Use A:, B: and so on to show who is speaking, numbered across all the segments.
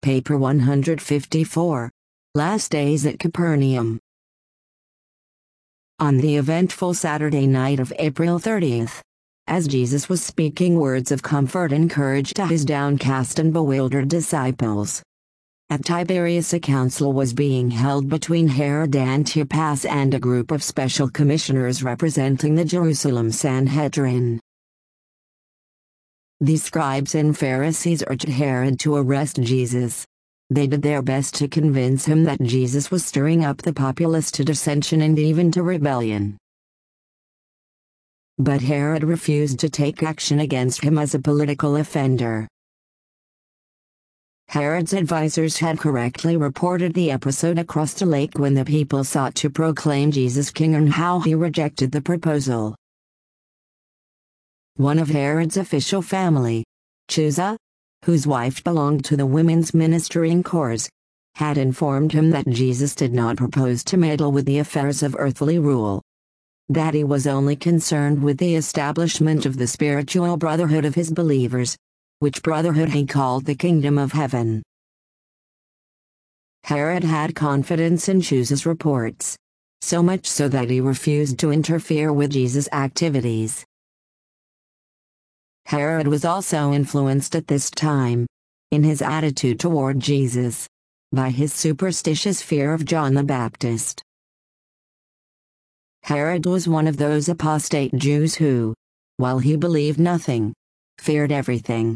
A: Paper 154. Last Days at Capernaum. On the eventful Saturday night of April 30th, as Jesus was speaking words of comfort and courage to his downcast and bewildered disciples, at Tiberias a council was being held between Herod Antipas and a group of special commissioners representing the Jerusalem Sanhedrin. The scribes and Pharisees urged Herod to arrest Jesus. They did their best to convince him that Jesus was stirring up the populace to dissension and even to rebellion. But Herod refused to take action against him as a political offender. Herod's advisors had correctly reported the episode across the lake when the people sought to proclaim Jesus king and how he rejected the proposal. One of Herod's official family, Chuza, whose wife belonged to the women's ministering corps, had informed him that Jesus did not propose to meddle with the affairs of earthly rule. That he was only concerned with the establishment of the spiritual brotherhood of his believers, which brotherhood he called the kingdom of heaven. Herod had confidence in Chuza's reports, so much so that he refused to interfere with Jesus' activities. Herod was also influenced at this time, in his attitude toward Jesus, by his superstitious fear of John the Baptist. Herod was one of those apostate Jews who, while he believed nothing, feared everything.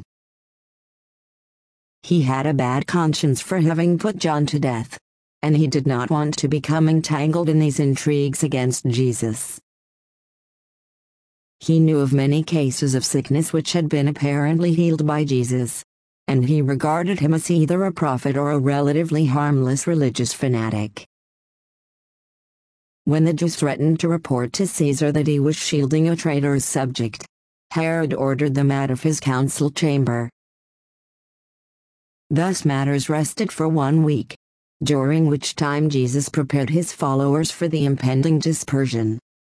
A: He had a bad conscience for having put John to death, and he did not want to become entangled in these intrigues against Jesus. He knew of many cases of sickness which had been apparently healed by Jesus, and he regarded him as either a prophet or a relatively harmless religious fanatic. When the Jews threatened to report to Caesar that he was shielding a traitorous subject, Herod ordered them out of his council chamber. Thus matters rested for 1 week, during which time Jesus prepared his followers for the impending dispersion.